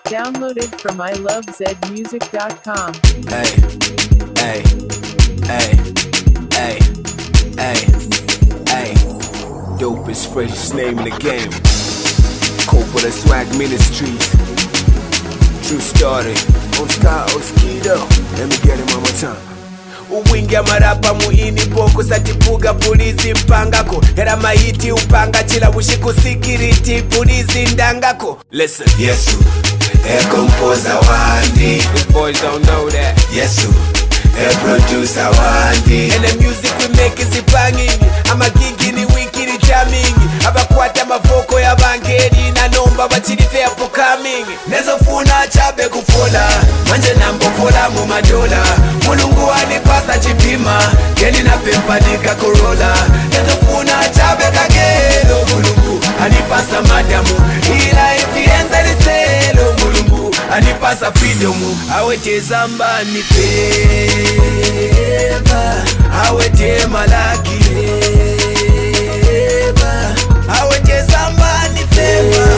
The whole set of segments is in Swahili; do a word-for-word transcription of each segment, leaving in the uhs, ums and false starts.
Downloaded from I love zed music dot com. Hey, hey, hey, hey, hey, hey. Dopest, freshest name in the game. Cope with the Swag Ministries. True story. Oscar Oskido. Let me get him one more time. Uwingia marapa muini boko satipuga pulizi mpangako era maiti upanga chila bushiku sikiriti pulizi ndangako. Listen. Yesu, a composer wandi. These boys don't know that. Yesu, a producer wandi. And the music we make is banging. Ama gigi ni wiki ni jamming. Abakwata mavoko ya bangeri na nomba bachirite hapo coming. Nezo funa chabe kufola manje nambofola mu madola. Mulungu anipasa chipima geni na pempanika korola. Nezo funa chabe kagelo. Mulungu anipasa madamu ila ifienza liselo. Mulungu anipasa freedomu awete zamba ni feva awete malaki awete zamba ni feva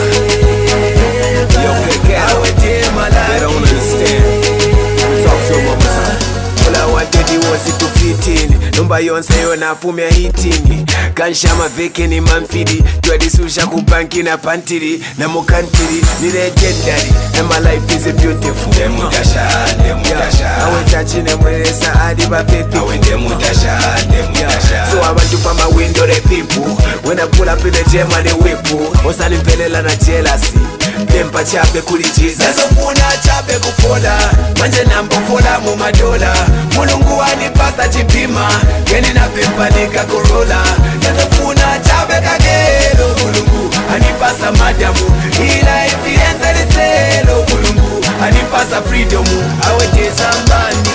awete malaki. They don't understand. Talk to them one more time. All I wanted you was it to fit in. Numba yonse yona pumia hitting. Kanshama veke ni manfidi. Twedi susha kubanki na pantiri. Na mukantiri ni legendary. And my life is a beautiful. Demutasha, demutasha. Awe chachi ne mwesa adiba pepi. Awe demutasha, demutasha. So I want to find my window the people. When I pull up in the gym and the whip. Osani mpelela na jealousy. Dempa chape kuli Jesus. Nezo funa chape kufola manje nambofola mu madola. Mulungu anipasa chipima geni na pempanika korola. Nezo funa chape kagelo. Mulungu anipasa madamu ila ifienza liselo. Mulungu anipasa freedomu awete zamba ni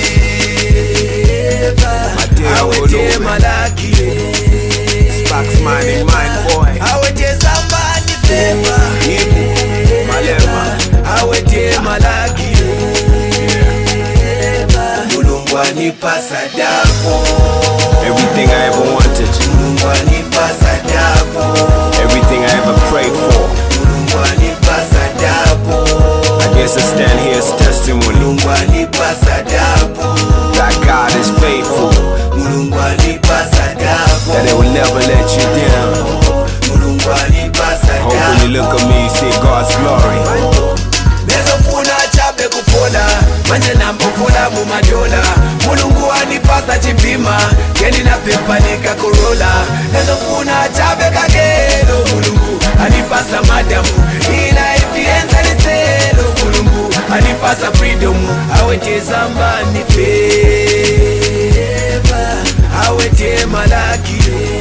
feva awete malaki. Sparks mining mind boy. Awete zamba ni feva Malema. awete malaki. Mulungu anipasa dapo. Everything I ever wanted. Mulungu anipasa dapo. Everything I ever prayed for. Mulungu anipasa dapo. I guess I stand here as testimony Mulungu anipasa dapo. that God is faithful, Mulungu anipasa dapo. that it will never let you down. Mulungu anipasa Hope dapo. when you look at me you see God's glory. Nezo funa chape kufola manje nambofola mu madola. Mulungu anipasa chipima geni na pempanika korola. Nezo funa chape kagelo. Mulungu anipasa madamu ila ifienza liselo. Mulungu anipasa freedomu awete zamba ni feva awete malaki.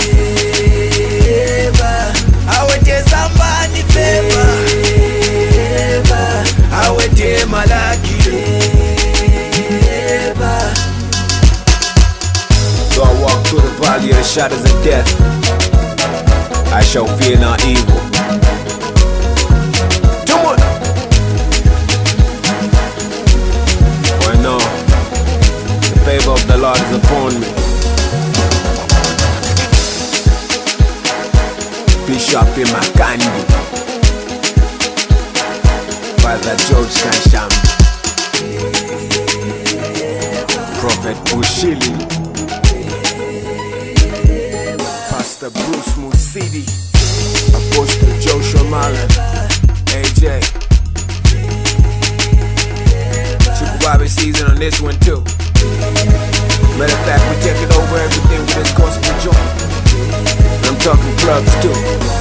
Awete zamba ni feva awete malaki. Though I walk through the valley of the shadows of death, I shall fear no evil. Come on. For I know the favor of the Lord is upon me. Bishop in my candy. Father George Kansham. Prophet Bushili. Pastor Bruce Musidi. Apostle Joshua Malin. A J. Bobby season on this one too. Matter of fact, we taking over everything with this gospel joint. I'm talking clubs too.